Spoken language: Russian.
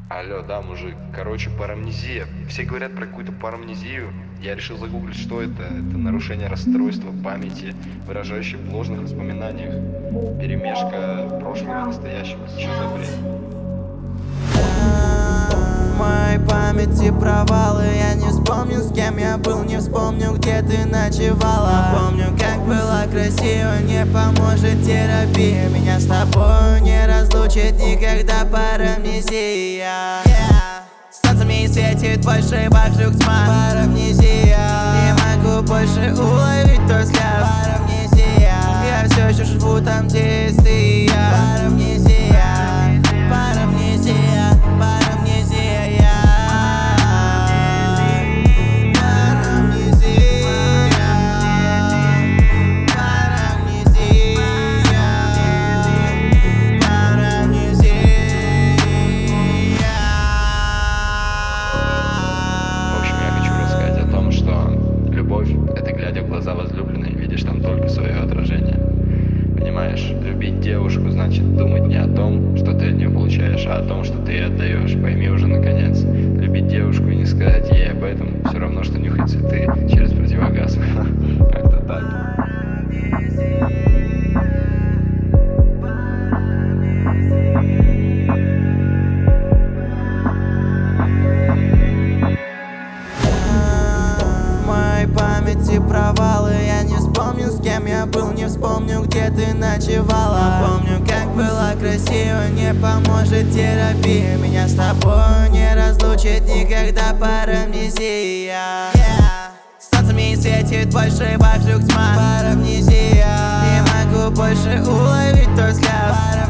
Алло, да, мужик. Короче, парамнезия. Все говорят про какую-то парамнезию. Я решил загуглить, что это. Это нарушение расстройства памяти, выражающее в ложных воспоминаниях. Перемешка прошлого и настоящего. Что за бред? В моей памяти провалы. Я не вспомню, с кем я был, не вспомню, где ты ночевала. Помню, как было красиво, не поможет терапия. Меня с тобой не разлучит никогда парамнезия. Солнцем не светит больше вокруг тьма. Парамнезия. Не могу больше уловить твой взгляд. Парамнезия. Я все еще живу там, где есть ты и я. Парамнезия. Парамнезия. Парамнезия. В общем, я хочу рассказать о том, что любовь — это глядя в глаза возлюбленной, видишь там только свое отражение. Понимаешь, любить девушку значит думать не о том, что ты от нее получаешь, а о том, что ты ей отдаешь. Пойми уже наконец. Любить девушку и не сказать ей об этом все равно, что нюхать цветы через противогаз. Как-то так. В моей памяти провалы. Я не вспомню, с кем я был, не вспомню, где ты ночевала. Помню, как было красиво, не поможет терапия. Меня с тобой не разлучит никогда парамнезия. Солнцем не светит больше вокруг тьма. Парамнезия. Не могу больше уловить твой взгляд.